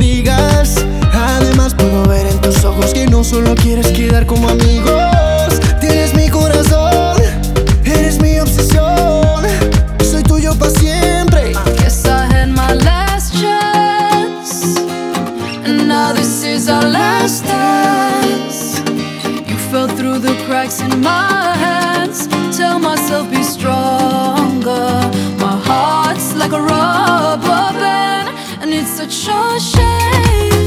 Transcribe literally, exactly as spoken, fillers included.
digas. Además puedo ver en tus ojos que no solo quieres quedar como amigos. Tienes mi corazón, eres mi obsesión, soy tuyo para siempre. Guess I had my last chance, and now this is our last dance. You fell through the cracks in my hands. Tell myself be stronger. My heart's like a rubber band, and it's such a shame